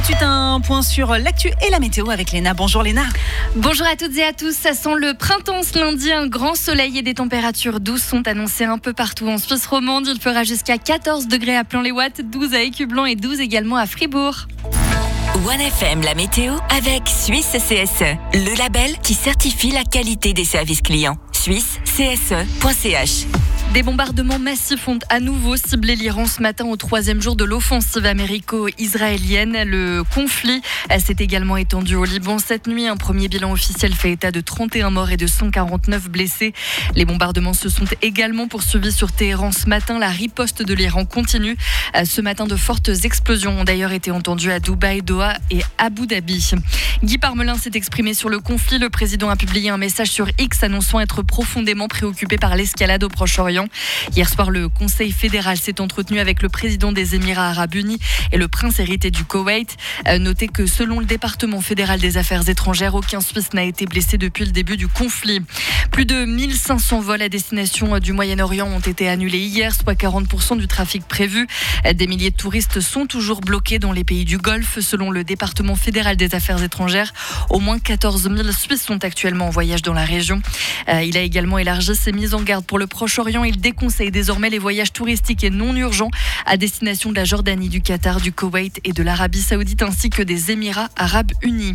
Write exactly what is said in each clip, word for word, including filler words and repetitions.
suite, un point sur l'actu et la météo avec Léna. Bonjour Léna. Bonjour à toutes et à tous. Ça sent le printemps ce lundi. Un grand soleil et des températures douces sont annoncées un peu partout en Suisse romande. Il fera jusqu'à quatorze degrés à Plan-les-Ouates, douze à Écublens et douze également à Fribourg. One F M, la météo avec Suisse C S E, le label qui certifie la qualité des services clients. suisse c s e point c h. Des bombardements massifs ont à nouveau ciblé l'Iran ce matin au troisième jour de l'offensive américo-israélienne. Le conflit s'est également étendu au Liban cette nuit. Un premier bilan officiel fait état de trente et un morts et de cent quarante-neuf blessés. Les bombardements se sont également poursuivis sur Téhéran ce matin. La riposte de l'Iran continue. Ce matin, de fortes explosions ont d'ailleurs été entendues à Dubaï, Doha et Abu Dhabi. Guy Parmelin s'est exprimé sur le conflit. Le président a publié un message sur X annonçant être profondément préoccupé par l'escalade au Proche-Orient. Hier soir, le Conseil fédéral s'est entretenu avec le président des Émirats arabes unis et le prince héritier du Koweït. Euh, notez que selon le département fédéral des affaires étrangères, aucun Suisse n'a été blessé depuis le début du conflit. Plus de mille cinq cents vols à destination du Moyen-Orient ont été annulés hier, soit quarante pour cent du trafic prévu. Des milliers de touristes sont toujours bloqués dans les pays du Golfe. Selon le département fédéral des affaires étrangères, au moins quatorze mille Suisses sont actuellement en voyage dans la région. Euh, il a également élargi ses mises en garde pour le Proche-Orient. Il déconseille désormais les voyages touristiques et non urgents à destination de la Jordanie, du Qatar, du Koweït et de l'Arabie Saoudite ainsi que des Émirats arabes unis.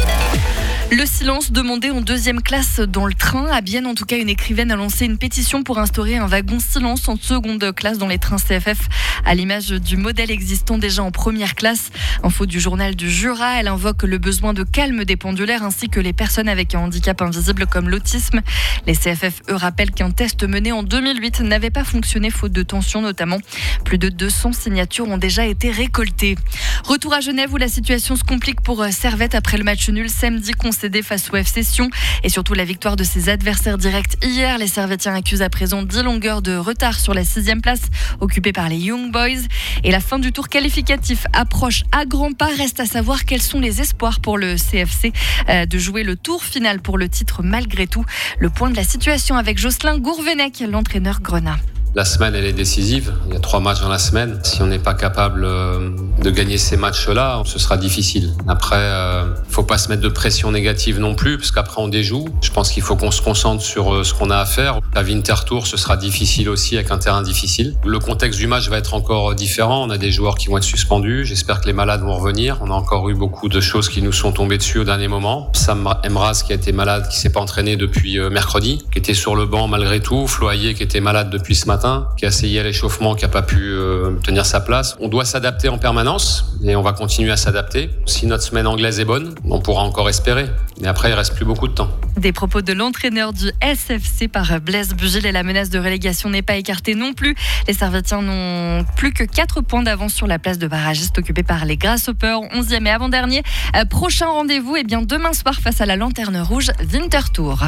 Le silence demandé en deuxième classe dans le train. À Bienne, en tout cas, une écrivaine a lancé une pétition pour instaurer un wagon silence en seconde classe dans les trains C F F, à l'image du modèle existant déjà en première classe. Info du journal du Jura, elle invoque le besoin de calme des pendulaires ainsi que les personnes avec un handicap invisible comme l'autisme. Les C F F, eux, rappellent qu'un test mené en deux mille huit n'avait pas fonctionné faute de tension notamment. Plus de deux cents signatures ont déjà été récoltées. Retour à Genève où la situation se complique pour Servette après le match nul samedi concédé face au F C Sion et surtout la victoire de ses adversaires directs hier. Les Servettiens accusent à présent dix longueurs de retard sur la sixième place occupée par les Young Boys. Et la fin du tour qualificatif approche à grands pas. Reste à savoir quels sont les espoirs pour le C F C euh, de jouer le tour final pour le titre malgré tout. Le point de la situation avec Jocelyn Gourvenec, l'entraîneur grenat. La semaine, elle est décisive. Il y a trois matchs dans la semaine. Si on n'est pas capable de gagner ces matchs-là, ce sera difficile. Après, euh, faut pas se mettre de pression négative non plus, parce qu'après on déjoue. Je pense qu'il faut qu'on se concentre sur ce qu'on a à faire. La Winter Tour, ce sera difficile aussi avec un terrain difficile. Le contexte du match va être encore différent. On a des joueurs qui vont être suspendus. J'espère que les malades vont revenir. On a encore eu beaucoup de choses qui nous sont tombées dessus au dernier moment. Sam Emraz qui a été malade, qui s'est pas entraîné depuis mercredi, qui était sur le banc malgré tout. Floyer qui était malade depuis ce matin, qui a essayé à l'échauffement, qui n'a pas pu euh, tenir sa place. On doit s'adapter en permanence et on va continuer à s'adapter. Si notre semaine anglaise est bonne, on pourra encore espérer. Mais après, il ne reste plus beaucoup de temps. Des propos de l'entraîneur du S F C par Blaise Bugil et la menace de relégation n'est pas écartée non plus. Les Servettiens n'ont plus que quatre points d'avance sur la place de barragiste occupée par les Grasshoppers, onzième et avant-dernier. Euh, prochain rendez-vous, eh bien, demain soir face à la Lanterne Rouge, Winter Tour.